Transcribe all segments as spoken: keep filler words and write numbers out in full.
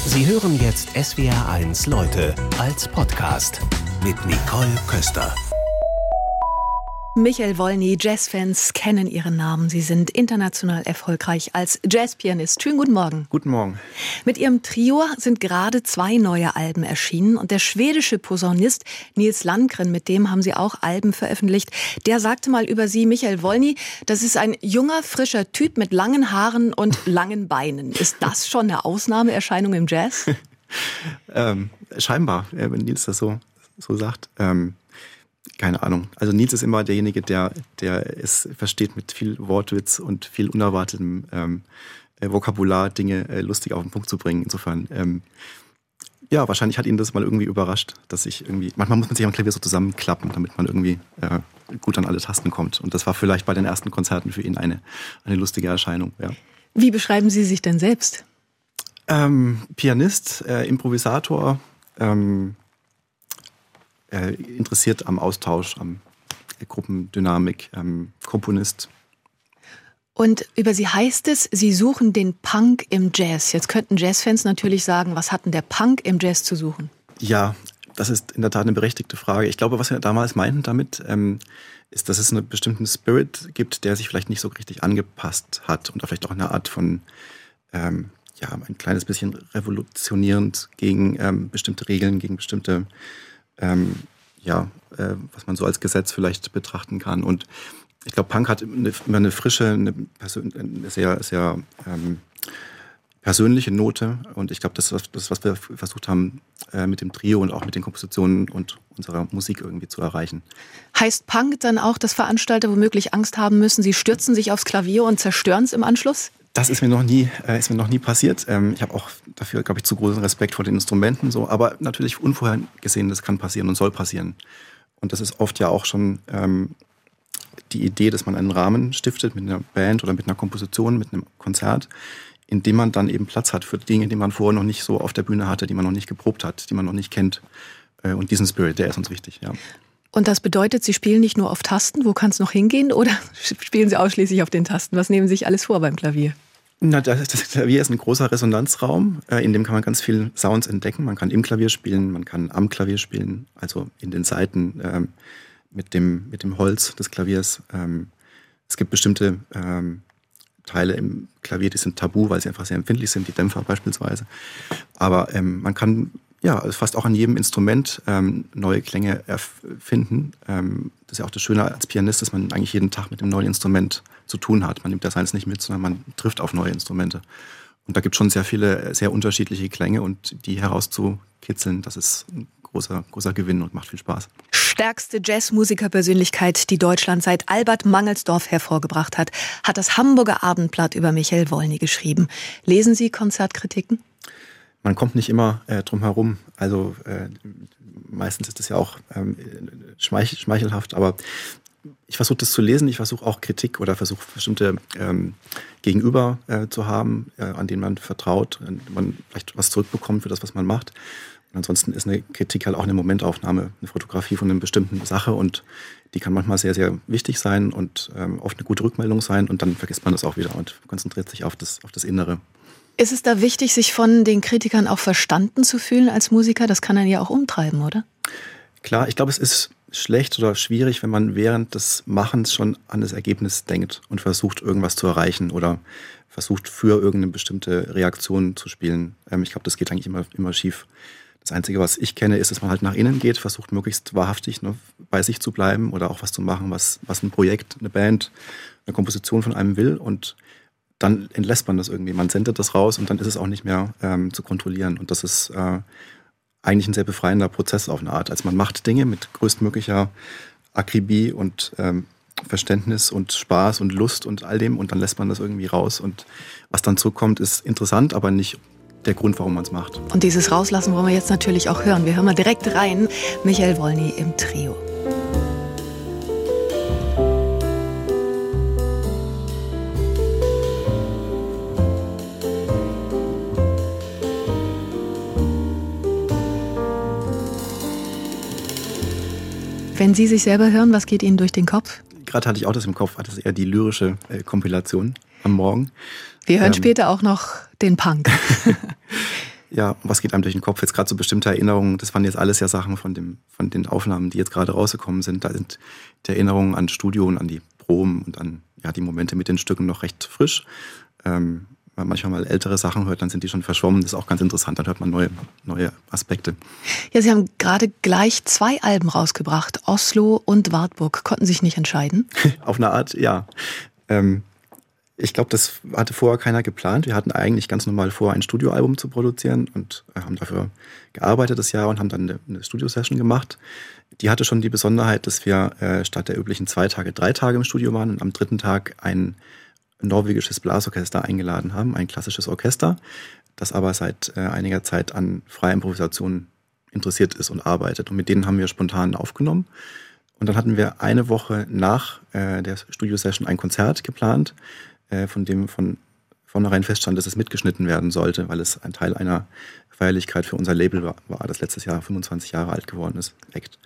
Sie hören jetzt S W R eins Leute als Podcast mit Nicole Köster. Michael Wolny, Jazzfans kennen Ihren Namen. Sie sind international erfolgreich als Jazzpianist. Schönen guten Morgen. Guten Morgen. Mit Ihrem Trio sind gerade zwei neue Alben erschienen. Und der schwedische Posaunist Nils Landgren, mit dem haben Sie auch Alben veröffentlicht, der sagte mal über Sie, Michael Wolny, das ist ein junger, frischer Typ mit langen Haaren und langen Beinen. Ist das schon eine Ausnahmeerscheinung im Jazz? ähm, scheinbar, wenn Nils das so, so sagt. Ähm Keine Ahnung. Also Nils ist immer derjenige, der, der es versteht, mit viel Wortwitz und viel unerwartetem ähm, Vokabular Dinge äh, lustig auf den Punkt zu bringen. Insofern, ähm, ja, wahrscheinlich hat ihn das mal irgendwie überrascht, dass ich irgendwie, manchmal muss man sich am Klavier so zusammenklappen, damit man irgendwie äh, gut an alle Tasten kommt. Und das war vielleicht bei den ersten Konzerten für ihn eine, eine lustige Erscheinung, ja. Wie beschreiben Sie sich denn selbst? Ähm, Pianist, äh, Improvisator, ähm, Äh, interessiert am Austausch, am äh, Gruppendynamik, ähm, Komponist. Und über Sie heißt es, Sie suchen den Punk im Jazz. Jetzt könnten Jazzfans natürlich sagen, was hat denn der Punk im Jazz zu suchen? Ja, das ist in der Tat eine berechtigte Frage. Ich glaube, was wir damals meinten damit, ähm, ist, dass es einen bestimmten Spirit gibt, der sich vielleicht nicht so richtig angepasst hat und vielleicht auch eine Art von, ähm, ja, ein kleines bisschen revolutionierend gegen ähm, bestimmte Regeln, gegen bestimmte Ähm, ja, äh, was man so als Gesetz vielleicht betrachten kann. Und ich glaube, Punk hat eine, immer eine frische, eine, Persön- eine sehr, sehr ähm, persönliche Note. Und ich glaube, das ist das, was wir versucht haben, äh, mit dem Trio und auch mit den Kompositionen und unserer Musik irgendwie zu erreichen. Heißt Punk dann auch, dass Veranstalter womöglich Angst haben müssen, sie stürzen sich aufs Klavier und zerstören es im Anschluss? Das ist mir noch nie, äh, ist mir noch nie passiert. Ähm, ich habe auch dafür, glaube ich, zu großen Respekt vor den Instrumenten. So. Aber natürlich unvorhergesehen, das kann passieren und soll passieren. Und das ist oft ja auch schon ähm, die Idee, dass man einen Rahmen stiftet mit einer Band oder mit einer Komposition, mit einem Konzert, in dem man dann eben Platz hat für Dinge, die man vorher noch nicht so auf der Bühne hatte, die man noch nicht geprobt hat, die man noch nicht kennt. Äh, und diesen Spirit, der ist uns wichtig, ja. Und das bedeutet, Sie spielen nicht nur auf Tasten, wo kann es noch hingehen, oder spielen Sie ausschließlich auf den Tasten? Was nehmen Sie sich alles vor beim Klavier? Na, das, das Klavier ist ein großer Resonanzraum, äh, in dem kann man ganz viel Sounds entdecken. Man kann im Klavier spielen, man kann am Klavier spielen, also in den Saiten ähm, mit dem, mit dem Holz des Klaviers. Ähm, es gibt bestimmte ähm, Teile im Klavier, die sind tabu, weil sie einfach sehr empfindlich sind, die Dämpfer beispielsweise. Aber ähm, man kann ja fast auch an jedem Instrument ähm, neue Klänge erfinden. Ähm, das ist ja auch das Schöne als Pianist, dass man eigentlich jeden Tag mit einem neuen Instrument zu tun hat. Man nimmt das eins nicht mit, sondern man trifft auf neue Instrumente. Und da gibt es schon sehr viele, sehr unterschiedliche Klänge und die herauszukitzeln, das ist ein großer, großer Gewinn und macht viel Spaß. Stärkste Jazzmusikerpersönlichkeit, die Deutschland seit Albert Mangelsdorff hervorgebracht hat, hat das Hamburger Abendblatt über Michael Wolny geschrieben. Lesen Sie Konzertkritiken? Man kommt nicht immer äh, drum herum. Also äh, meistens ist es ja auch ähm, schmeich- schmeichelhaft, aber ich versuche das zu lesen. Ich versuche auch Kritik oder versuche bestimmte ähm, Gegenüber äh, zu haben, äh, an denen man vertraut, an denen man vielleicht was zurückbekommt für das, was man macht. Und ansonsten ist eine Kritik halt auch eine Momentaufnahme, eine Fotografie von einer bestimmten Sache und die kann manchmal sehr, sehr wichtig sein und ähm, oft eine gute Rückmeldung sein und dann vergisst man das auch wieder und konzentriert sich auf das, auf das Innere. Ist es da wichtig, sich von den Kritikern auch verstanden zu fühlen als Musiker? Das kann einen ja auch umtreiben, oder? Klar, ich glaube, es ist schlecht oder schwierig, wenn man während des Machens schon an das Ergebnis denkt und versucht, irgendwas zu erreichen oder versucht, für irgendeine bestimmte Reaktion zu spielen. Ähm, ich glaube, das geht eigentlich immer, immer schief. Das Einzige, was ich kenne, ist, dass man halt nach innen geht, versucht, möglichst wahrhaftig ne, bei sich zu bleiben oder auch was zu machen, was, was ein Projekt, eine Band, eine Komposition von einem will und dann entlässt man das irgendwie. Man sendet das raus und dann ist es auch nicht mehr ähm, zu kontrollieren. Und das ist äh, eigentlich ein sehr befreiender Prozess auf eine Art. Also man macht Dinge mit größtmöglicher Akribie und ähm, Verständnis und Spaß und Lust und all dem und dann lässt man das irgendwie raus. Und was dann zurückkommt, ist interessant, aber nicht der Grund, warum man es macht. Und dieses Rauslassen wollen wir jetzt natürlich auch hören. Wir hören mal direkt rein. Michael Wolny im Trio. Wenn Sie sich selber hören, was geht Ihnen durch den Kopf? Gerade hatte ich auch das im Kopf, hatte es eher die lyrische äh, Kompilation am Morgen. Wir hören ähm, später auch noch den Punk. ja, was geht einem durch den Kopf? Jetzt gerade so bestimmte Erinnerungen, das waren jetzt alles ja Sachen von dem, von den Aufnahmen, die jetzt gerade rausgekommen sind. Da sind die Erinnerungen an Studio und an die Proben und an ja, die Momente mit den Stücken noch recht frisch. Ähm, wenn man manchmal mal ältere Sachen hört, dann sind die schon verschwommen. Das ist auch ganz interessant, dann hört man neue, neue Aspekte. Ja, Sie haben gerade gleich zwei Alben rausgebracht, Oslo und Wartburg. Konnten sich nicht entscheiden? Auf eine Art, ja. Ähm, ich glaube, das hatte vorher keiner geplant. Wir hatten eigentlich ganz normal vor, ein Studioalbum zu produzieren und haben dafür gearbeitet das Jahr und haben dann eine, eine Studio-Session gemacht. Die hatte schon die Besonderheit, dass wir äh, statt der üblichen zwei Tage, drei Tage im Studio waren und am dritten Tag ein norwegisches Blasorchester eingeladen haben, ein klassisches Orchester, das aber seit äh, einiger Zeit an freier Improvisation interessiert ist und arbeitet. Und mit denen haben wir spontan aufgenommen. Und dann hatten wir eine Woche nach äh, der Studio-Session ein Konzert geplant, äh, von dem von vornherein feststand, dass es mitgeschnitten werden sollte, weil es ein Teil einer Feierlichkeit für unser Label war, war das letztes Jahr fünfundzwanzig Jahre alt geworden ist. Act.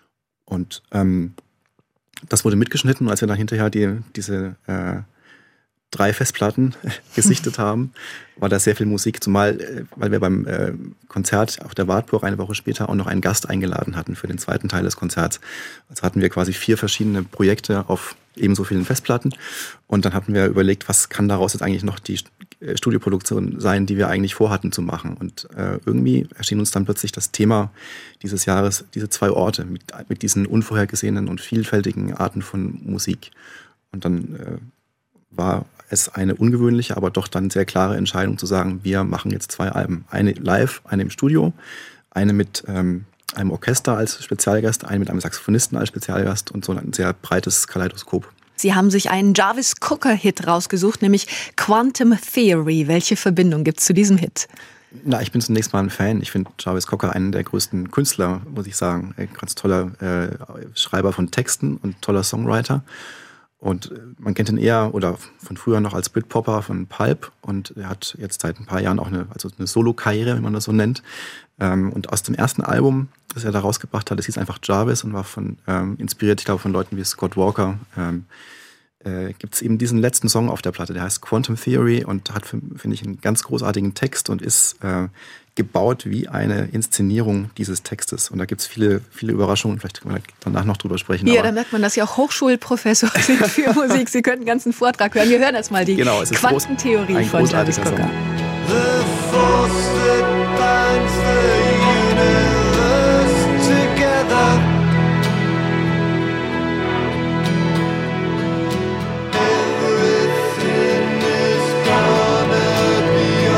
Und ähm, das wurde mitgeschnitten, und als wir dann hinterher die, diese äh, drei Festplatten gesichtet haben, war da sehr viel Musik, zumal, äh, weil wir beim äh, Konzert auf der Wartburg eine Woche später auch noch einen Gast eingeladen hatten für den zweiten Teil des Konzerts. Also hatten wir quasi vier verschiedene Projekte auf ebenso vielen Festplatten, und dann hatten wir überlegt, was kann daraus jetzt eigentlich noch die Studioproduktion sein, die wir eigentlich vorhatten zu machen. Und äh, irgendwie erschien uns dann plötzlich das Thema dieses Jahres, diese zwei Orte mit, mit diesen unvorhergesehenen und vielfältigen Arten von Musik. Und dann äh, war es eine ungewöhnliche, aber doch dann sehr klare Entscheidung zu sagen, wir machen jetzt zwei Alben. Eine live, eine im Studio, eine mit ähm, einem Orchester als Spezialgast, eine mit einem Saxophonisten als Spezialgast und so ein sehr breites Kaleidoskop. Sie haben sich einen Jarvis Cocker-Hit rausgesucht, nämlich Quantum Theory. Welche Verbindung gibt es zu diesem Hit? Na, ich bin zunächst mal ein Fan. Ich finde Jarvis Cocker einen der größten Künstler, muss ich sagen. Ein ganz toller äh, Schreiber von Texten und toller Songwriter. Und man kennt ihn eher oder von früher noch als Britpopper von Pulp, und er hat jetzt seit ein paar Jahren auch eine, also eine Solo-Karriere, wie man das so nennt. Und aus dem ersten Album, das er da rausgebracht hat, das hieß einfach Jarvis und war von ähm, inspiriert, ich glaube, von Leuten wie Scott Walker. Ähm, äh, gibt es eben diesen letzten Song auf der Platte, der heißt Quantum Theory und hat, finde ich, einen ganz großartigen Text und ist äh, gebaut wie eine Inszenierung dieses Textes. Und da gibt es viele, viele Überraschungen. Vielleicht können wir danach noch drüber sprechen. Ja, da merkt man, dass Sie auch Hochschulprofessor sind für Musik. Sie könnten einen ganzen Vortrag hören. Wir hören erst mal die genau, Quantentheorie groß, von Jarvis Cocker. The force that binds the universe together. Everything is gonna be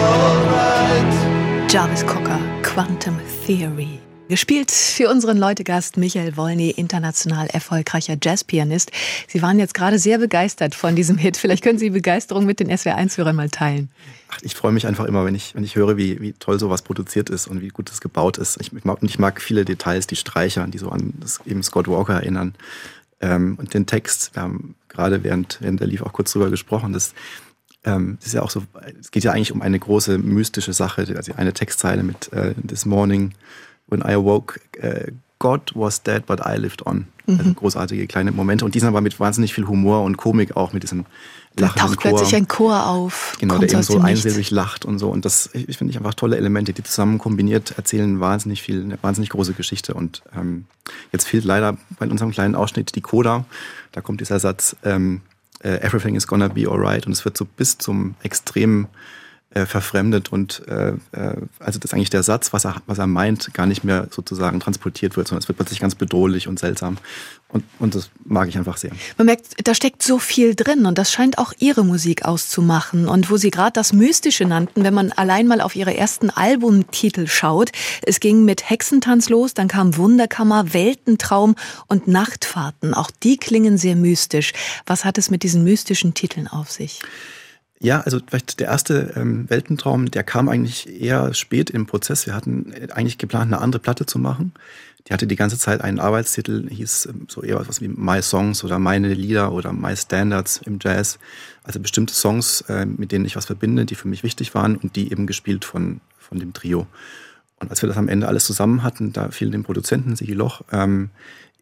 alright. Jarvis Cocker, Quantum Theory. Gespielt für unseren Leutegast Michael Wolny, international erfolgreicher Jazzpianist. Sie waren jetzt gerade sehr begeistert von diesem Hit. Vielleicht können Sie die Begeisterung mit den S W R eins Hörern mal teilen. Ach, ich freue mich einfach immer, wenn ich, wenn ich höre, wie, wie toll sowas produziert ist und wie gut es gebaut ist. Ich mag, ich mag viele Details, die Streicher, die so an das, eben Scott Walker erinnern. Ähm, und den Text, wir haben gerade während, während der lief auch kurz drüber gesprochen, das, ähm, das ist ja auch so, es geht ja eigentlich um eine große mystische Sache, also eine Textzeile mit äh, This morning when I awoke, uh, God was dead, but I lived on. Mhm. Also großartige kleine Momente. Und die sind aber mit wahnsinnig viel Humor und Komik auch, mit diesem lachenden Chor. Da taucht plötzlich ein Chor auf. Genau, der eben so einsilbig lacht und so. Und das, ich finde ich einfach tolle Elemente, die zusammen kombiniert erzählen wahnsinnig viel, eine wahnsinnig große Geschichte. Und ähm, jetzt fehlt leider bei unserem kleinen Ausschnitt die Coda. Da kommt dieser Satz, ähm, Everything is gonna be alright. Und es wird so bis zum Extremen Äh, verfremdet und äh, äh, also das ist eigentlich der Satz, was er, was er meint, gar nicht mehr sozusagen transportiert wird, sondern es wird plötzlich ganz bedrohlich und seltsam und, und das mag ich einfach sehr. Man merkt, da steckt so viel drin und das scheint auch Ihre Musik auszumachen. Und wo Sie gerade das Mystische nannten, wenn man allein mal auf Ihre ersten Albumtitel schaut, es ging mit Hexentanz los, dann kam Wunderkammer, Weltentraum und Nachtfahrten. Auch die klingen sehr mystisch. Was hat es mit diesen mystischen Titeln auf sich? Ja, also vielleicht der erste ähm, Weltentraum, der kam eigentlich eher spät im Prozess. Wir hatten eigentlich geplant, eine andere Platte zu machen. Die hatte die ganze Zeit einen Arbeitstitel, hieß ähm, so eher was wie My Songs oder Meine Lieder oder My Standards im Jazz. Also bestimmte Songs, äh, mit denen ich was verbinde, die für mich wichtig waren und die eben gespielt von, von dem Trio. Und als wir das am Ende alles zusammen hatten, da fiel dem Produzenten Sigi Loch ähm,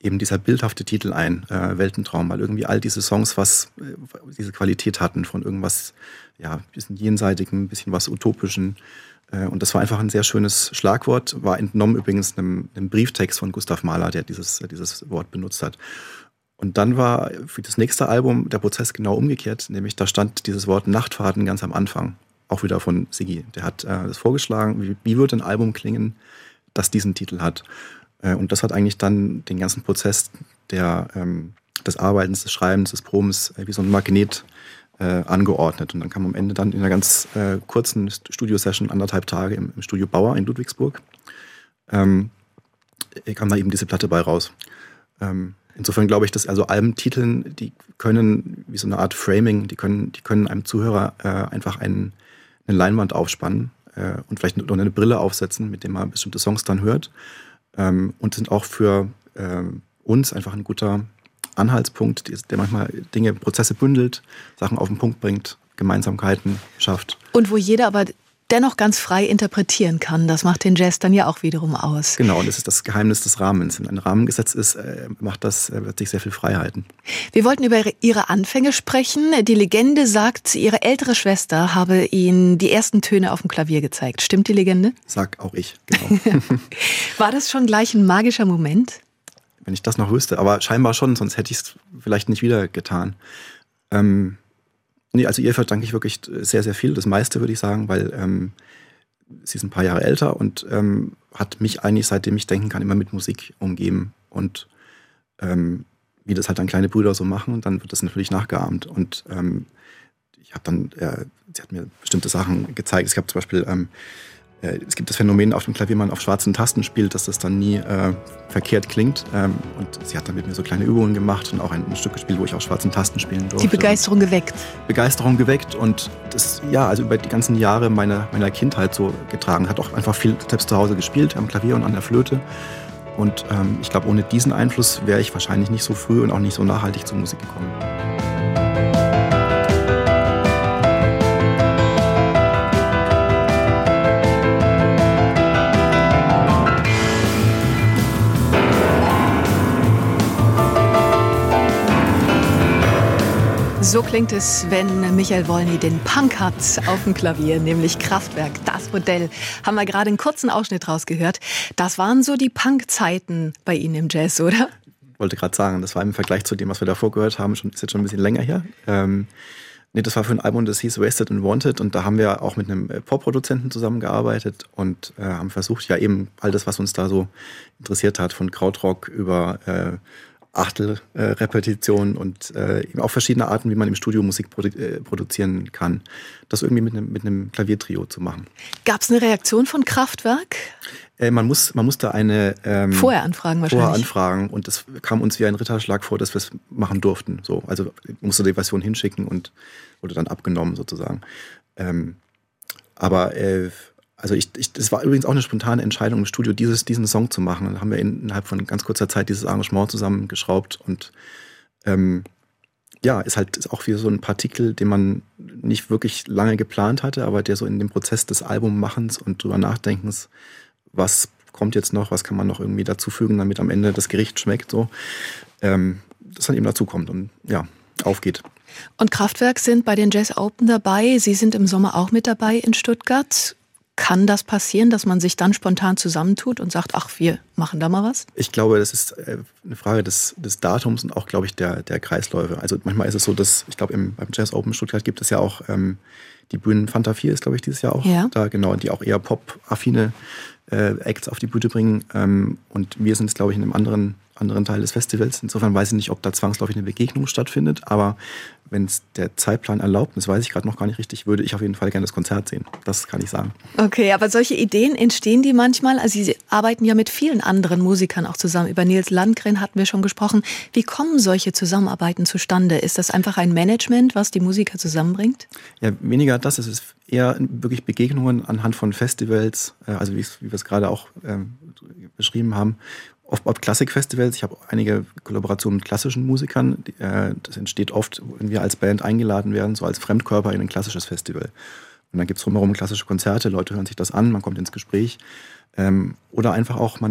eben dieser bildhafte Titel ein, äh, Weltentraum, weil irgendwie all diese Songs was äh, diese Qualität hatten von irgendwas, ja, ein bisschen Jenseitigen, ein bisschen was Utopischen. Äh, und das war einfach ein sehr schönes Schlagwort, war entnommen übrigens einem, einem Brieftext von Gustav Mahler, der dieses, dieses Wort benutzt hat. Und dann war für das nächste Album der Prozess genau umgekehrt, nämlich da stand dieses Wort Nachtfahrten ganz am Anfang, auch wieder von Siggi. Der hat äh, das vorgeschlagen, wie, wie würde ein Album klingen, das diesen Titel hat. Und das hat eigentlich dann den ganzen Prozess der, ähm, des Arbeitens, des Schreibens, des Probens äh, wie so ein Magnet äh, angeordnet. Und dann kam am Ende dann in einer ganz äh, kurzen Studio-Session, anderthalb Tage im, im Studio Bauer in Ludwigsburg, ähm, kam da eben diese Platte bei raus. Ähm, insofern glaube ich, dass also Albentiteln, die können wie so eine Art Framing, die können, die können einem Zuhörer äh, einfach einen, eine Leinwand aufspannen äh, und vielleicht noch eine Brille aufsetzen, mit dem man bestimmte Songs dann hört. Ähm, und sind auch für ähm, uns einfach ein guter Anhaltspunkt, der manchmal Dinge, Prozesse bündelt, Sachen auf den Punkt bringt, Gemeinsamkeiten schafft. Und wo jeder aber dennoch ganz frei interpretieren kann. Das macht den Jazz dann ja auch wiederum aus. Genau, und das ist das Geheimnis des Rahmens. Wenn ein Rahmen gesetzt ist, äh, macht das äh, plötzlich sehr viel Freiheiten. Wir wollten über Ihre Anfänge sprechen. Die Legende sagt, Ihre ältere Schwester habe Ihnen die ersten Töne auf dem Klavier gezeigt. Stimmt die Legende? Sag auch ich, genau. War das schon gleich ein magischer Moment? Wenn ich das noch wüsste, aber scheinbar schon, sonst hätte ich es vielleicht nicht wieder getan. Ähm, Nee, also ihr verdanke ich wirklich sehr, sehr viel. Das meiste würde ich sagen, weil ähm, sie ist ein paar Jahre älter und ähm, hat mich eigentlich, seitdem ich denken kann, immer mit Musik umgeben. Und ähm, wie das halt dann kleine Brüder so machen, dann wird das natürlich nachgeahmt. Und ähm, ich habe dann, äh, sie hat mir bestimmte Sachen gezeigt. Es gab zum Beispiel, ähm, äh, es gibt das Phänomen auf dem Klavier, wenn man auf schwarzen Tasten spielt, dass das dann nie äh, verkehrt klingt. Ähm, und sie hat dann mit mir so kleine Übungen gemacht und auch ein, ein Stück gespielt, wo ich auf schwarzen Tasten spielen durfte. Die Begeisterung geweckt. Begeisterung geweckt und das, ja, also über die ganzen Jahre meiner, meiner Kindheit so getragen. Hat auch einfach viel selbst zu Hause gespielt, am Klavier und an der Flöte. Und ähm, ich glaube, ohne diesen Einfluss wäre ich wahrscheinlich nicht so früh und auch nicht so nachhaltig zur Musik gekommen. So klingt es, wenn Michael Wolny den Punk hat auf dem Klavier, nämlich Kraftwerk, das Modell. Haben wir gerade einen kurzen Ausschnitt rausgehört. Das waren so die Punk-Zeiten bei Ihnen im Jazz, oder? Ich wollte gerade sagen, das war im Vergleich zu dem, was wir davor gehört haben, schon, ist jetzt schon ein bisschen länger her. Ähm, nee, das war für ein Album, das hieß Wasted and Wanted und da haben wir auch mit einem Pop-Produzenten zusammengearbeitet und äh, haben versucht, ja eben all das, was uns da so interessiert hat, von Krautrock über äh, Achtel-Repetition äh, und äh, eben auch verschiedene Arten, wie man im Studio Musik produ- äh, produzieren kann. Das irgendwie mit einem, mit einem Klaviertrio zu machen. Gab es eine Reaktion von Kraftwerk? Äh, man muss, man musste eine ähm, vorher anfragen wahrscheinlich. Vorher anfragen und es kam uns wie ein Ritterschlag vor, dass wir es machen durften. So, also musste die Version hinschicken und wurde dann abgenommen sozusagen. Ähm, aber äh, Also ich, ich, das war übrigens auch eine spontane Entscheidung im Studio, dieses, diesen Song zu machen. Dann haben wir innerhalb von ganz kurzer Zeit dieses Arrangement zusammengeschraubt und ähm, ja, ist halt ist auch wieder so ein Partikel, den man nicht wirklich lange geplant hatte, aber der so in dem Prozess des Albummachens und drüber Nachdenkens, was kommt jetzt noch, was kann man noch irgendwie dazufügen, damit am Ende das Gericht schmeckt, so, ähm, das dann eben dazu kommt und ja, aufgeht. Und Kraftwerk sind bei den Jazz Open dabei. Sie sind im Sommer auch mit dabei in Stuttgart. Kann das passieren, dass man sich dann spontan zusammentut und sagt, ach, wir machen da mal was? Ich glaube, das ist eine Frage des, des Datums und auch, glaube ich, der, der Kreisläufe. Also manchmal ist es so, dass, ich glaube, im, beim Jazz Open Stuttgart gibt es ja auch ähm, die Bühnen Fanta vier ist, glaube ich, dieses Jahr auch ja. da, genau, die auch eher pop-affine äh, Acts auf die Bühne bringen. Ähm, und wir sind jetzt, glaube ich, in einem anderen, anderen Teil des Festivals. Insofern weiß ich nicht, ob da zwangsläufig eine Begegnung stattfindet, aber wenn es der Zeitplan erlaubt, das weiß ich gerade noch gar nicht richtig, würde ich auf jeden Fall gerne das Konzert sehen. Das kann ich sagen. Okay, aber solche Ideen, entstehen die manchmal? Also Sie arbeiten ja mit vielen anderen Musikern auch zusammen. Über Nils Landgren hatten wir schon gesprochen. Wie kommen solche Zusammenarbeiten zustande? Ist das einfach ein Management, was die Musiker zusammenbringt? Ja, weniger das. Es ist eher wirklich Begegnungen anhand von Festivals, also wie, wie wir es gerade auch ähm, beschrieben haben. Oft auf Klassikfestivals. Ich habe einige Kollaborationen mit klassischen Musikern. Das entsteht oft, wenn wir als Band eingeladen werden, so als Fremdkörper in ein klassisches Festival. Und dann gibt es drumherum klassische Konzerte, Leute hören sich das an, man kommt ins Gespräch. Oder einfach auch, man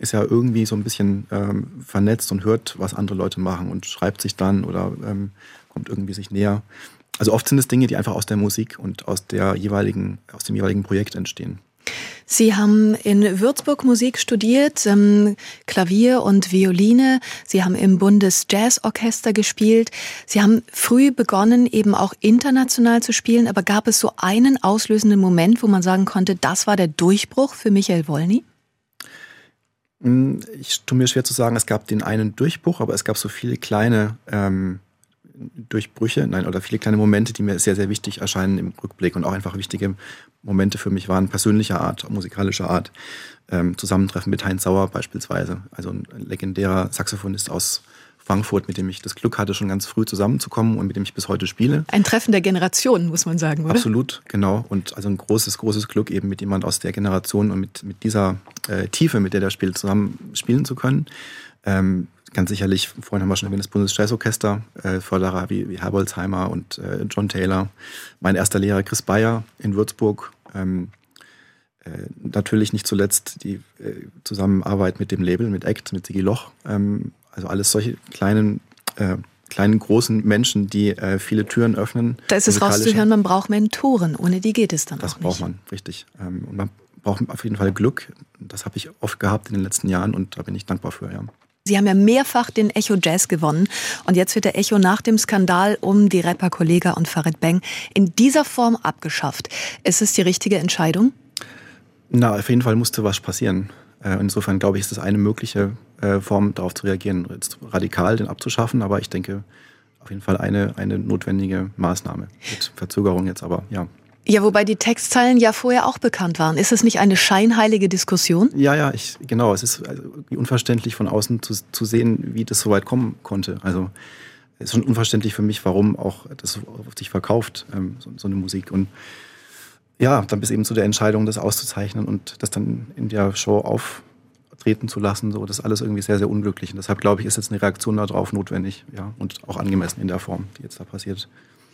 ist ja irgendwie so ein bisschen ähm, vernetzt und hört, was andere Leute machen und schreibt sich dann oder ähm, kommt irgendwie sich näher. Also oft sind es Dinge, die einfach aus der Musik und aus der jeweiligen, aus dem jeweiligen Projekt entstehen. Sie haben in Würzburg Musik studiert, ähm, Klavier und Violine. Sie haben im Bundesjazzorchester gespielt. Sie haben früh begonnen, eben auch international zu spielen. Aber gab es so einen auslösenden Moment, wo man sagen konnte, das war der Durchbruch für Michael Wolny? Ich tue mir schwer zu sagen, es gab den einen Durchbruch, aber es gab so viele kleine ähm, Durchbrüche, nein, oder viele kleine Momente, die mir sehr, sehr wichtig erscheinen im Rückblick und auch einfach wichtige Momente für mich waren, persönlicher Art, musikalischer Art. Ähm, Zusammentreffen mit Heinz Sauer beispielsweise, also ein legendärer Saxophonist aus Frankfurt, mit dem ich das Glück hatte, schon ganz früh zusammenzukommen und mit dem ich bis heute spiele. Ein Treffen der Generationen, muss man sagen, oder? Absolut, genau. Und also ein großes, großes Glück, eben mit jemand aus der Generation und mit, mit dieser äh, Tiefe, mit der der spielt, zusammen spielen zu können. Ähm, Ganz sicherlich, vorhin haben wir schon erwähnt, das Bundesjazzorchester, äh, Förderer wie, wie Herbolzheimer und äh, John Taylor. Mein erster Lehrer Chris Bayer in Würzburg. Ähm, äh, natürlich nicht zuletzt die äh, Zusammenarbeit mit dem Label, mit Act, mit Sigi Loch. Ähm, also alles solche kleinen, äh, kleinen, großen Menschen, die äh, viele Türen öffnen. Da ist es rauszuhören, man braucht Mentoren. Ohne die geht es dann das auch nicht. Das braucht man, richtig. Ähm, und man braucht auf jeden Fall Glück. Das habe ich oft gehabt in den letzten Jahren und da bin ich dankbar für, ja. Sie haben ja mehrfach den Echo Jazz gewonnen und jetzt wird der Echo nach dem Skandal um die Rapper Kollega und Farid Bang in dieser Form abgeschafft. Ist es die richtige Entscheidung? Na, auf jeden Fall musste was passieren. Insofern glaube ich, ist das eine mögliche Form, darauf zu reagieren, jetzt radikal den abzuschaffen, aber ich denke auf jeden Fall eine, eine notwendige Maßnahme. Mit Verzögerung jetzt aber, ja. Ja, wobei die Textzeilen ja vorher auch bekannt waren. Ist es nicht eine scheinheilige Diskussion? Ja, ja, ich, genau. Es ist also unverständlich von außen zu, zu sehen, wie das so weit kommen konnte. Also es ist schon unverständlich für mich, warum auch das auf sich verkauft, ähm, so, so eine Musik. Und ja, dann bis eben zu der Entscheidung, das auszuzeichnen und das dann in der Show auftreten zu lassen. So, das ist alles irgendwie sehr, sehr unglücklich. Und deshalb glaube ich, ist jetzt eine Reaktion darauf notwendig, ja, und auch angemessen in der Form, die jetzt da passiert.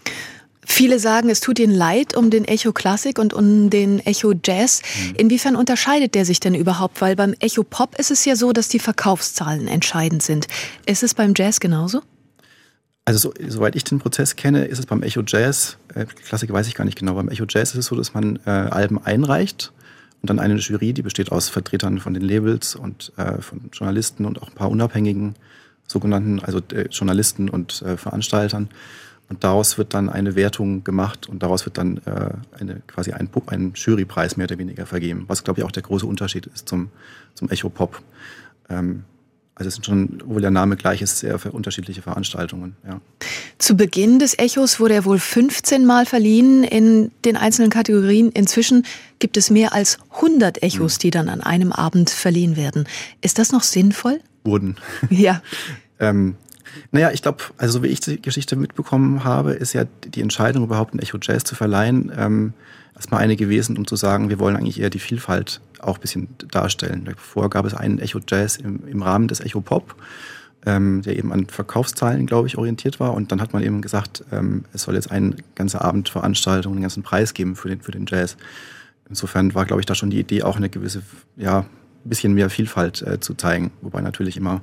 Viele sagen, es tut ihnen leid um den Echo Klassik und um den Echo Jazz. Mhm. Inwiefern unterscheidet der sich denn überhaupt? Weil beim Echo Pop ist es ja so, dass die Verkaufszahlen entscheidend sind. Ist es beim Jazz genauso? Also so, soweit ich den Prozess kenne, ist es beim Echo Jazz, äh, Klassik weiß ich gar nicht genau, beim Echo Jazz ist es so, dass man äh, Alben einreicht und dann eine Jury, die besteht aus Vertretern von den Labels und äh, von Journalisten und auch ein paar unabhängigen sogenannten, also äh, Journalisten und äh, Veranstaltern. Und daraus wird dann eine Wertung gemacht und daraus wird dann äh, eine, quasi ein, ein Jurypreis mehr oder weniger vergeben, was, glaube ich, auch der große Unterschied ist zum, zum Echo Pop. Ähm, also es sind schon, obwohl der Name gleich ist, sehr unterschiedliche Veranstaltungen. Ja. Zu Beginn des Echos wurde er wohl fünfzehn Mal verliehen in den einzelnen Kategorien. Inzwischen gibt es mehr als hundert Echos, mhm. die dann an einem Abend verliehen werden. Ist das noch sinnvoll? Wurden. Ja. ähm, Naja, ich glaube, also so wie ich die Geschichte mitbekommen habe, ist ja die Entscheidung, überhaupt ein Echo Jazz zu verleihen, ähm, erstmal eine gewesen, um zu sagen, wir wollen eigentlich eher die Vielfalt auch ein bisschen darstellen. Vorher gab es einen Echo Jazz im, im Rahmen des Echo Pop, ähm, der eben an Verkaufszahlen, glaube ich, orientiert war. Und dann hat man eben gesagt, ähm, es soll jetzt einen ganzen Abend Veranstaltung, einen ganzen Preis geben für den, für den Jazz. Insofern war, glaube ich, da schon die Idee, auch eine gewisse, ja, ein bisschen mehr Vielfalt äh, zu zeigen. Wobei natürlich immer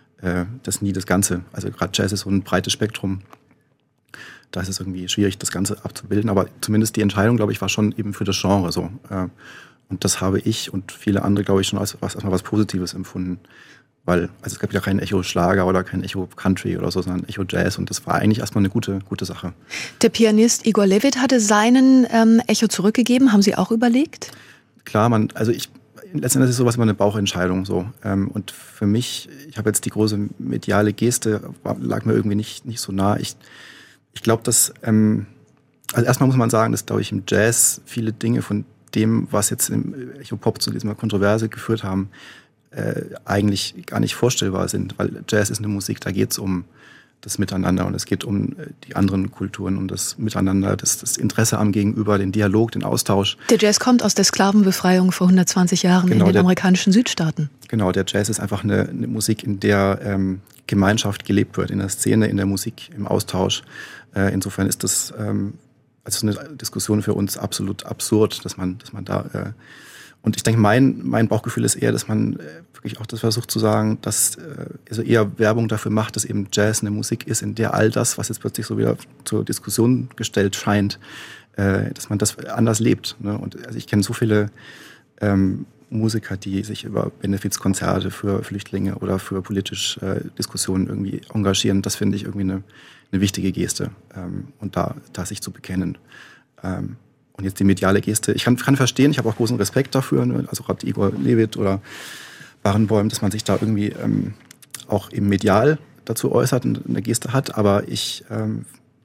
das nie das Ganze. Also gerade Jazz ist so ein breites Spektrum. Da ist es irgendwie schwierig, das Ganze abzubilden. Aber zumindest die Entscheidung, glaube ich, war schon eben für das Genre so. Und das habe ich und viele andere, glaube ich, schon als was, erstmal was Positives empfunden. Weil, also es gab ja kein Echo-Schlager oder kein Echo-Country oder so, sondern Echo-Jazz. Und das war eigentlich erstmal eine gute, gute Sache. Der Pianist Igor Levit hatte seinen ähm, Echo zurückgegeben. Haben Sie auch überlegt? Klar, man, also ich letztendlich ist sowas immer eine Bauchentscheidung so. Und für mich, ich habe jetzt die große mediale Geste, lag mir irgendwie nicht, nicht so nah. Ich, ich glaube, dass, ähm, also erstmal muss man sagen, dass, glaube ich, im Jazz viele Dinge von dem, was jetzt im Echo Pop zu dieser Kontroverse geführt haben, äh, eigentlich gar nicht vorstellbar sind. Weil Jazz ist eine Musik, da geht es um das Miteinander und es geht um die anderen Kulturen, um das Miteinander, das, das Interesse am Gegenüber, den Dialog, den Austausch. Der Jazz kommt aus der Sklavenbefreiung vor hundertzwanzig Jahren genau, in den der, amerikanischen Südstaaten. Genau, der Jazz ist einfach eine, eine Musik, in der ähm, Gemeinschaft gelebt wird, in der Szene, in der Musik, im Austausch. Äh, insofern ist das ähm, also eine Diskussion für uns absolut absurd, dass man, dass man da äh, Und ich denke, mein, mein Bauchgefühl ist eher, dass man wirklich auch das versucht zu sagen, dass also eher Werbung dafür macht, dass eben Jazz eine Musik ist, in der all das, was jetzt plötzlich so wieder zur Diskussion gestellt scheint, dass man das anders lebt. Und also ich kenne so viele ähm, Musiker, die sich über Benefizkonzerte für Flüchtlinge oder für politische äh, Diskussionen irgendwie engagieren. Das finde ich irgendwie eine, eine wichtige Geste. Ähm, und da, da sich zu bekennen. Ähm, und jetzt die mediale Geste. Ich kann, kann verstehen, ich habe auch großen Respekt dafür, ne? Also gerade Igor Levit oder Barenboim, dass man sich da irgendwie ähm, auch eben medial dazu äußert und eine Geste hat. Aber ich... Ähm,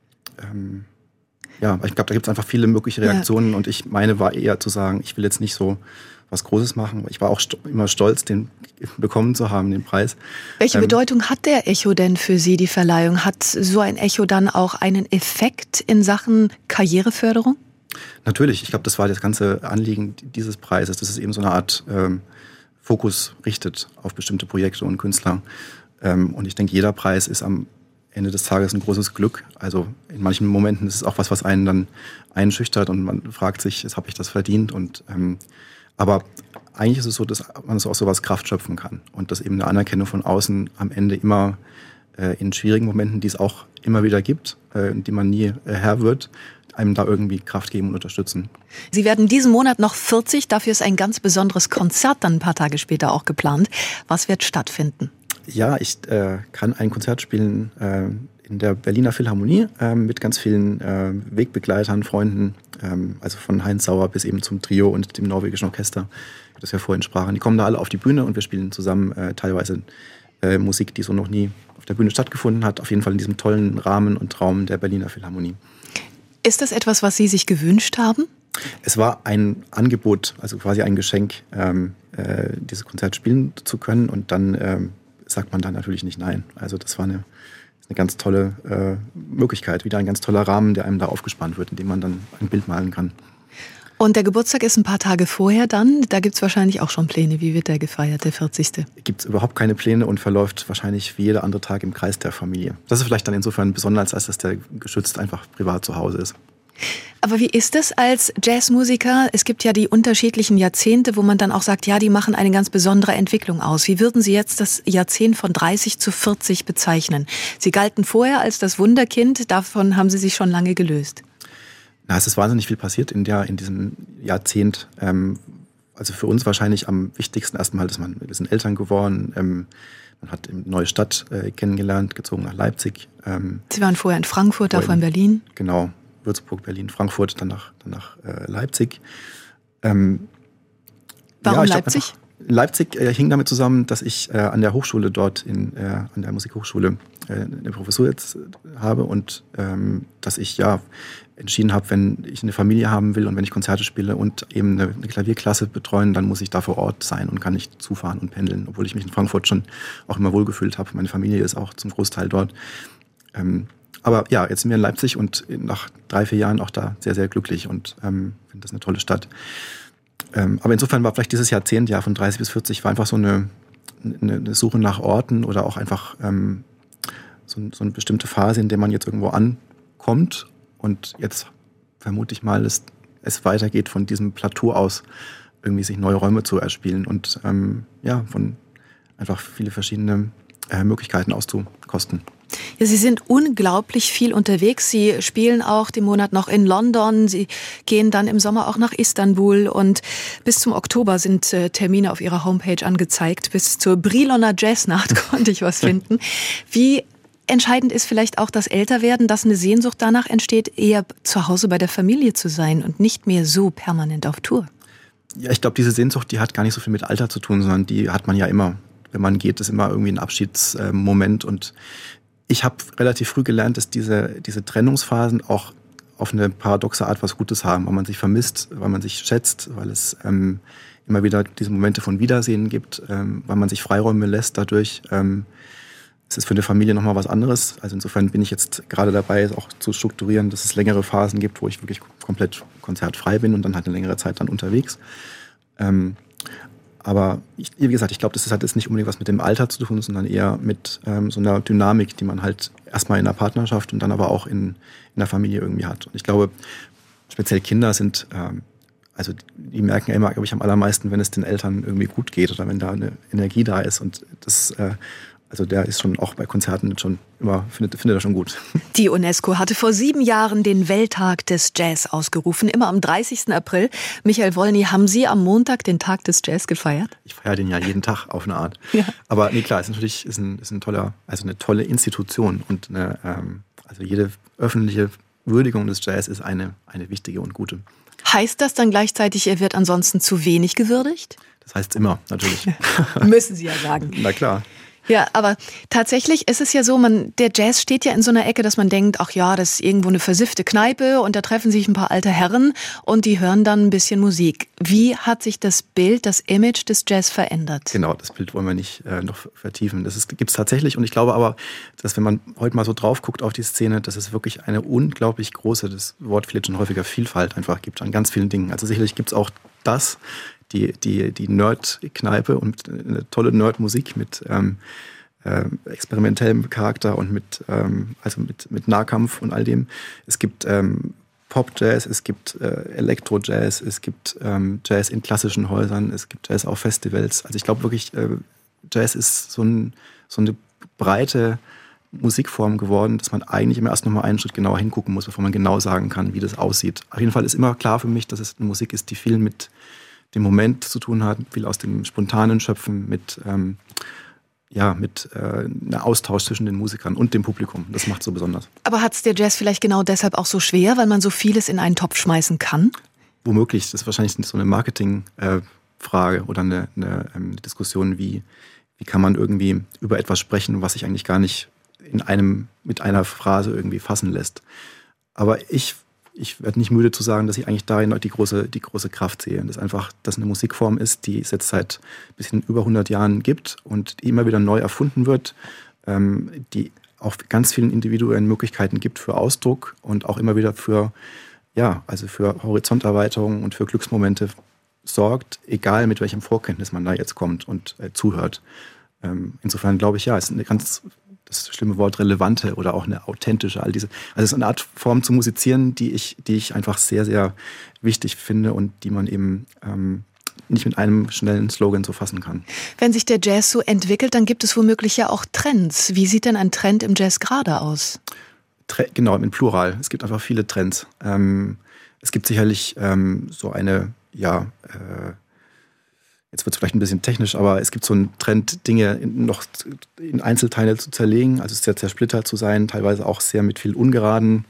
ähm, Ja, ich glaube, da gibt es einfach viele mögliche Reaktionen ja. Und ich meine war eher zu sagen, ich will jetzt nicht so was Großes machen. Ich war auch st- immer stolz, den bekommen zu haben, den Preis. Welche ähm, Bedeutung hat der Echo denn für Sie, die Verleihung? Hat so ein Echo dann auch einen Effekt in Sachen Karriereförderung? Natürlich, ich glaube, das war das ganze Anliegen dieses Preises, dass es eben so eine Art ähm, Fokus richtet auf bestimmte Projekte und Künstler. Ähm, und ich denke, jeder Preis ist am Ende des Tages ein großes Glück. Also in manchen Momenten ist es auch was, was einen dann einschüchtert und man fragt sich, jetzt habe ich das verdient. Und ähm, aber eigentlich ist es so, dass man so aus sowas Kraft schöpfen kann und dass eben eine Anerkennung von außen am Ende immer äh, in schwierigen Momenten, die es auch immer wieder gibt, äh, die man nie äh, Herr wird, einem da irgendwie Kraft geben und unterstützen. Sie werden diesen Monat noch vierzig, dafür ist ein ganz besonderes Konzert dann ein paar Tage später auch geplant. Was wird stattfinden? Ja, ich äh, kann ein Konzert spielen äh, in der Berliner Philharmonie äh, mit ganz vielen äh, Wegbegleitern, Freunden, ähm, also von Heinz Sauer bis eben zum Trio und dem norwegischen Orchester, das wir vorhin sprachen. Die kommen da alle auf die Bühne und wir spielen zusammen äh, teilweise äh, Musik, die so noch nie auf der Bühne stattgefunden hat, auf jeden Fall in diesem tollen Rahmen und Raum der Berliner Philharmonie. Ist das etwas, was Sie sich gewünscht haben? Es war ein Angebot, also quasi ein Geschenk, ähm, äh, dieses Konzert spielen zu können und dann ähm, sagt man dann natürlich nicht nein. Also das war eine, eine ganz tolle äh, Möglichkeit, wieder ein ganz toller Rahmen, der einem da aufgespannt wird, in dem man dann ein Bild malen kann. Und der Geburtstag ist ein paar Tage vorher dann. Da gibt es wahrscheinlich auch schon Pläne. Wie wird der gefeiert, der vierzigste? Gibt es überhaupt keine Pläne und verläuft wahrscheinlich wie jeder andere Tag im Kreis der Familie. Das ist vielleicht dann insofern besonders, als dass der geschützt einfach privat zu Hause ist. Aber wie ist es als Jazzmusiker? Es gibt ja die unterschiedlichen Jahrzehnte, wo man dann auch sagt, ja, die machen eine ganz besondere Entwicklung aus. Wie würden Sie jetzt das Jahrzehnt von dreißig zu vierzig bezeichnen? Sie galten vorher als das Wunderkind, davon haben Sie sich schon lange gelöst. Na, es ist wahnsinnig viel passiert in, der, in diesem Jahrzehnt. Ähm, also für uns wahrscheinlich am wichtigsten erstmal, dass man, wir sind Eltern geworden, ähm, man hat eine neue Stadt äh, kennengelernt, gezogen nach Leipzig. Ähm, Sie waren vorher in Frankfurt, davor in Berlin. Genau. Würzburg, Berlin, Frankfurt, dann nach, dann nach äh, Leipzig. Ähm, Warum ja, Leipzig? Glaub, Leipzig äh, hing damit zusammen, dass ich äh, an der Hochschule dort, in, äh, an der Musikhochschule, äh, eine Professur jetzt äh, habe und ähm, dass ich ja entschieden habe, wenn ich eine Familie haben will und wenn ich Konzerte spiele und eben eine, eine Klavierklasse betreuen, dann muss ich da vor Ort sein und kann nicht zufahren und pendeln, obwohl ich mich in Frankfurt schon auch immer wohlgefühlt habe. Meine Familie ist auch zum Großteil dort. Ähm, Aber ja, jetzt sind wir in Leipzig und nach drei, vier Jahren auch da sehr, sehr glücklich und ähm, finde das eine tolle Stadt. Ähm, aber insofern war vielleicht dieses Jahrzehnt, ja, von dreißig bis vierzig, war einfach so eine, eine, eine Suche nach Orten oder auch einfach ähm, so, so eine bestimmte Phase, in der man jetzt irgendwo ankommt und jetzt vermute ich mal, dass es weitergeht von diesem Plateau aus, irgendwie sich neue Räume zu erspielen und ähm, ja, von einfach viele verschiedene äh, Möglichkeiten auszukosten. Ja, Sie sind unglaublich viel unterwegs. Sie spielen auch den Monat noch in London. Sie gehen dann im Sommer auch nach Istanbul. Und bis zum Oktober sind äh, Termine auf Ihrer Homepage angezeigt. Bis zur Briloner Jazznacht konnte ich was finden. Wie entscheidend ist vielleicht auch das Älterwerden, dass eine Sehnsucht danach entsteht, eher zu Hause bei der Familie zu sein und nicht mehr so permanent auf Tour? Ja, ich glaube, diese Sehnsucht, die hat gar nicht so viel mit Alter zu tun, sondern die hat man ja immer. Wenn man geht, ist immer irgendwie ein Abschiedsmoment und ich habe relativ früh gelernt, dass diese, diese Trennungsphasen auch auf eine paradoxe Art was Gutes haben, weil man sich vermisst, weil man sich schätzt, weil es ähm, immer wieder diese Momente von Wiedersehen gibt, ähm, weil man sich Freiräume lässt dadurch. Ähm, es ist für eine Familie nochmal was anderes. Also insofern bin ich jetzt gerade dabei, auch zu strukturieren, dass es längere Phasen gibt, wo ich wirklich komplett konzertfrei bin und dann halt eine längere Zeit dann unterwegs. Ähm, Aber ich, wie gesagt, ich glaube, das hat jetzt nicht unbedingt was mit dem Alter zu tun, sondern eher mit ähm, so einer Dynamik, die man halt erstmal in der Partnerschaft und dann aber auch in, in der Familie irgendwie hat. Und ich glaube, speziell Kinder sind ähm, also die merken ja immer, glaube ich, am allermeisten, wenn es den Eltern irgendwie gut geht oder wenn da eine Energie da ist. Und das, äh, also der ist schon auch bei Konzerten schon immer, findet, findet er schon gut. Die UNESCO hatte vor sieben Jahren den Welttag des Jazz ausgerufen, immer am dreißigsten April. Michael Wolny, haben Sie am Montag den Tag des Jazz gefeiert? Ich feiere den ja jeden Tag auf eine Art. Ja. Aber nee, klar, ist natürlich ist ein, ist ein toller, also eine tolle Institution und eine, ähm, also jede öffentliche Würdigung des Jazz ist eine, eine wichtige und gute. Heißt das dann gleichzeitig, er wird ansonsten zu wenig gewürdigt? Das heißt immer, natürlich. Müssen Sie ja sagen. Na klar. Ja, aber tatsächlich ist es ja so, man, der Jazz steht ja in so einer Ecke, dass man denkt, ach ja, das ist irgendwo eine versiffte Kneipe und da treffen sich ein paar alte Herren und die hören dann ein bisschen Musik. Wie hat sich das Bild, das Image des Jazz verändert? Genau, das Bild wollen wir nicht äh, noch vertiefen. Das gibt es tatsächlich und ich glaube aber, dass wenn man heute mal so drauf guckt auf die Szene, dass es wirklich eine unglaublich große, das Wort vielleicht schon häufiger, Vielfalt einfach gibt an ganz vielen Dingen. Also sicherlich gibt es auch das, die, die, die Nerd-Kneipe und eine tolle Nerd-Musik mit ähm, äh, experimentellem Charakter und mit, ähm, also mit, mit Nahkampf und all dem. Es gibt ähm, Pop-Jazz, es gibt äh, Elektro-Jazz, es gibt ähm, Jazz in klassischen Häusern, es gibt Jazz auf Festivals. Also ich glaube wirklich, äh, Jazz ist so, ein, so eine breite Musikform geworden, dass man eigentlich immer erst noch mal einen Schritt genauer hingucken muss, bevor man genau sagen kann, wie das aussieht. Auf jeden Fall ist immer klar für mich, dass es eine Musik ist, die viel mit dem Moment zu tun hat, viel aus dem spontanen Schöpfen, mit, ähm, ja, mit äh, einem Austausch zwischen den Musikern und dem Publikum. Das macht so besonders. Aber hat es der Jazz vielleicht genau deshalb auch so schwer, weil man so vieles in einen Topf schmeißen kann? Womöglich. Das ist wahrscheinlich so eine Marketing-Frage äh, oder eine, eine ähm, Diskussion, wie, wie kann man irgendwie über etwas sprechen, was sich eigentlich gar nicht in einem, mit einer Phrase irgendwie fassen lässt. Aber ich Ich werde nicht müde zu sagen, dass ich eigentlich darin die große, die große Kraft sehe. Dass einfach das eine Musikform ist, die es jetzt seit ein bisschen über hundert Jahren gibt und die immer wieder neu erfunden wird, ähm, die auch ganz vielen individuellen Möglichkeiten gibt für Ausdruck und auch immer wieder für, ja, also für Horizonterweiterung und für Glücksmomente sorgt, egal mit welchem Vorkenntnis man da jetzt kommt und äh, zuhört. Ähm, insofern glaube ich, ja, es ist eine ganz, das schlimme Wort relevante oder auch eine authentische, all diese, also es ist eine Art Form zu musizieren, die ich, die ich einfach sehr, sehr wichtig finde und die man eben ähm, nicht mit einem schnellen Slogan so fassen kann. Wenn sich der Jazz so entwickelt, dann gibt es womöglich ja auch Trends. Wie sieht denn ein Trend im Jazz gerade aus? Tre- genau, im Plural. Es gibt einfach viele Trends. Ähm, es gibt sicherlich ähm, so eine, ja, äh, jetzt wird es vielleicht ein bisschen technisch, aber es gibt so einen Trend, Dinge in, noch in Einzelteile zu zerlegen, also sehr zersplittert zu sein, teilweise auch sehr mit viel ungeraden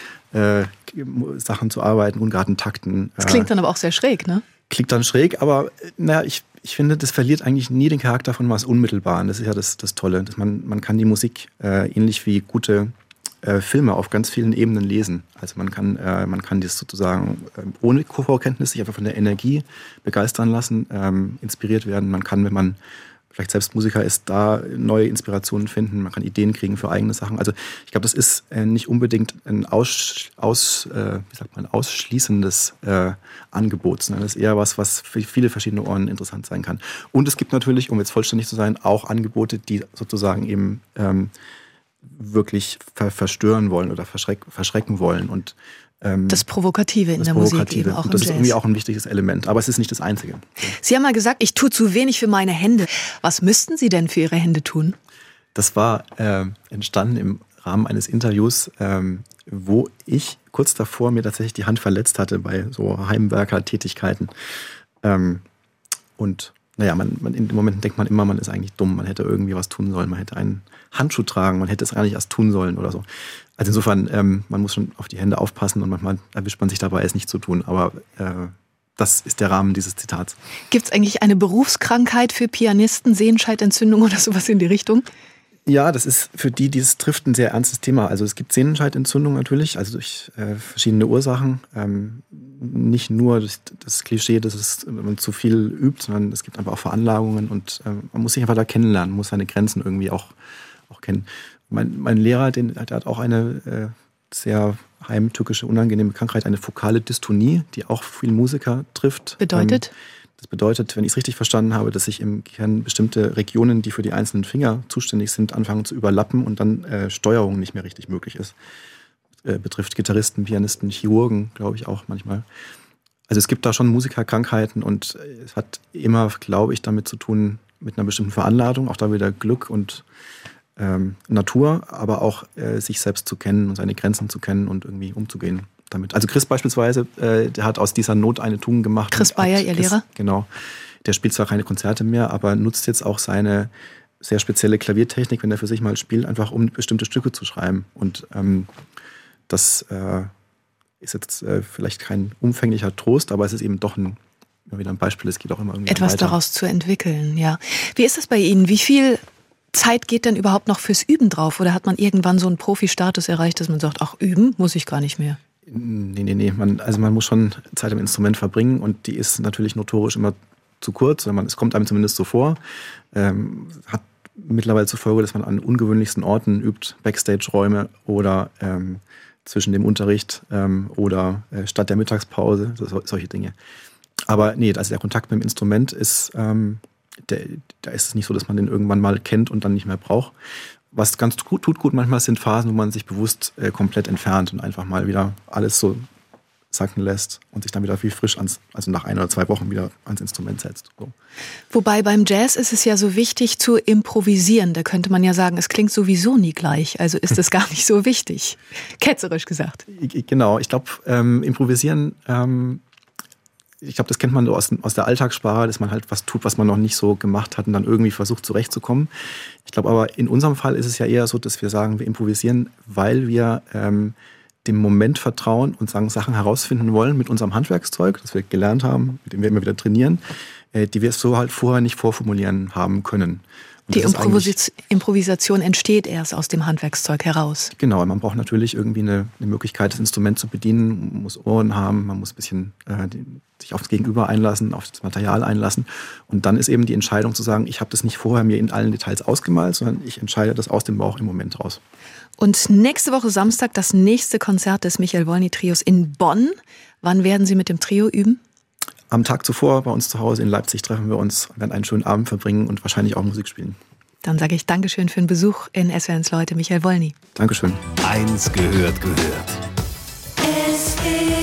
äh, Sachen zu arbeiten, ungeraden Takten. Das klingt dann aber auch sehr schräg, ne? Klingt dann schräg, aber naja, ich, ich finde, das verliert eigentlich nie den Charakter von was Unmittelbaren. Das ist ja das, das Tolle. Dass man, man kann die Musik äh, ähnlich wie gute äh, Filme auf ganz vielen Ebenen lesen. Also man kann, äh, man kann das sozusagen äh, ohne Vorkenntnis sich einfach von der Energie begeistern lassen, ähm, inspiriert werden. Man kann, wenn man vielleicht selbst Musiker ist, da neue Inspirationen finden. Man kann Ideen kriegen für eigene Sachen. Also ich glaube, das ist äh, nicht unbedingt ein aus, aus, äh, wie sagt man, ausschließendes äh, Angebot, sondern das ist eher was, was für viele verschiedene Ohren interessant sein kann. Und es gibt natürlich, um jetzt vollständig zu sein, auch Angebote, die sozusagen eben ähm, wirklich ver- verstören wollen oder verschreck- verschrecken wollen. Und das Provokative in das der Provokative. Musik eben auch im Das Jazz. ist irgendwie auch ein wichtiges Element, aber es ist nicht das Einzige. Sie haben mal gesagt, ich tue zu wenig für meine Hände. Was müssten Sie denn für Ihre Hände tun? Das war äh, entstanden im Rahmen eines Interviews, ähm, wo ich kurz davor mir tatsächlich die Hand verletzt hatte bei so Heimwerker-Tätigkeiten. Ähm, und naja, man, man, in dem Moment denkt man immer, man ist eigentlich dumm, man hätte irgendwie was tun sollen, man hätte einen Handschuh tragen, man hätte es gar nicht erst tun sollen oder so. Also insofern, ähm, man muss schon auf die Hände aufpassen und manchmal erwischt man sich dabei, es nicht zu tun. Aber äh, das ist der Rahmen dieses Zitats. Gibt es eigentlich eine Berufskrankheit für Pianisten, Sehenscheidentzündung oder sowas in die Richtung? Ja, das ist für die, die es trifft, ein sehr ernstes Thema. Also es gibt Sehnenscheidentzündung natürlich, also durch äh, verschiedene Ursachen. Ähm, nicht nur das, das Klischee, dass es, wenn man zu viel übt, sondern es gibt einfach auch Veranlagungen und äh, man muss sich einfach da kennenlernen, muss seine Grenzen irgendwie auch, auch kennen. Mein, mein Lehrer, den, der hat auch eine äh, sehr heimtückische, unangenehme Krankheit, eine fokale Dystonie, die auch viele Musiker trifft. Bedeutet? Ähm, Das bedeutet, wenn ich es richtig verstanden habe, dass sich im Kern bestimmte Regionen, die für die einzelnen Finger zuständig sind, anfangen zu überlappen und dann äh, Steuerung nicht mehr richtig möglich ist. Äh, betrifft Gitarristen, Pianisten, Chirurgen, glaube ich auch manchmal. Also es gibt da schon Musikerkrankheiten und es hat immer, glaube ich, damit zu tun, mit einer bestimmten Veranlagung, auch da wieder Glück und ähm, Natur, aber auch äh, sich selbst zu kennen und seine Grenzen zu kennen und irgendwie umzugehen damit. Also Chris beispielsweise, äh, der hat aus dieser Not eine Tugend gemacht. Chris Bayer, Ihr Chris, Lehrer? Genau. Der spielt zwar keine Konzerte mehr, aber nutzt jetzt auch seine sehr spezielle Klaviertechnik, wenn er für sich mal spielt, einfach um bestimmte Stücke zu schreiben. Und ähm, das äh, ist jetzt äh, vielleicht kein umfänglicher Trost, aber es ist eben doch ein, immer wieder ein Beispiel, es geht auch immer irgendwie etwas weiter. Daraus zu entwickeln, ja. Wie ist das bei Ihnen? Wie viel Zeit geht denn überhaupt noch fürs Üben drauf? Oder hat man irgendwann so einen Profi-Status erreicht, dass man sagt, ach, üben muss ich gar nicht mehr? Nee, nee, nee. Man, also man muss schon Zeit am Instrument verbringen und die ist natürlich notorisch immer zu kurz. Man, es kommt einem zumindest so vor. Ähm, hat mittlerweile zur Folge, dass man an ungewöhnlichsten Orten übt, Backstage-Räume oder ähm, zwischen dem Unterricht ähm, oder äh, statt der Mittagspause, so, solche Dinge. Aber nee, also der Kontakt mit dem Instrument ist, ähm, der, da ist es nicht so, dass man den irgendwann mal kennt und dann nicht mehr braucht. Was ganz gut tut, gut manchmal sind Phasen, wo man sich bewusst äh, komplett entfernt und einfach mal wieder alles so sacken lässt und sich dann wieder viel frisch ans, also nach ein oder zwei Wochen wieder ans Instrument setzt. So. Wobei beim Jazz ist es ja so wichtig zu improvisieren. Da könnte man ja sagen, es klingt sowieso nie gleich. Also ist es gar nicht so wichtig. Ketzerisch gesagt. Genau, ich glaube, ähm, improvisieren, ähm, ich glaube, das kennt man so aus, aus der Alltagssprache, dass man halt was tut, was man noch nicht so gemacht hat und dann irgendwie versucht zurechtzukommen. Ich glaube aber, in unserem Fall ist es ja eher so, dass wir sagen, wir improvisieren, weil wir ähm, dem Moment vertrauen und sagen, Sachen herausfinden wollen mit unserem Handwerkszeug, das wir gelernt haben, mit dem wir immer wieder trainieren, äh, die wir so halt vorher nicht vorformulieren haben können. Und die Improvis- Improvisation entsteht erst aus dem Handwerkszeug heraus. Genau, man braucht natürlich irgendwie eine, eine Möglichkeit, das Instrument zu bedienen. Man muss Ohren haben, man muss ein bisschen äh, die, sich aufs Gegenüber einlassen, auf das Material einlassen. Und dann ist eben die Entscheidung zu sagen, ich habe das nicht vorher mir in allen Details ausgemalt, sondern ich entscheide das aus dem Bauch im Moment raus. Und nächste Woche Samstag das nächste Konzert des Michael Wolny Trios in Bonn. Wann werden Sie mit dem Trio üben? Am Tag zuvor bei uns zu Hause in Leipzig treffen wir uns, werden einen schönen Abend verbringen und wahrscheinlich auch Musik spielen. Dann sage ich Dankeschön für den Besuch in S W R eins Leute, Michael Wolny. Dankeschön. Eins gehört gehört. S W R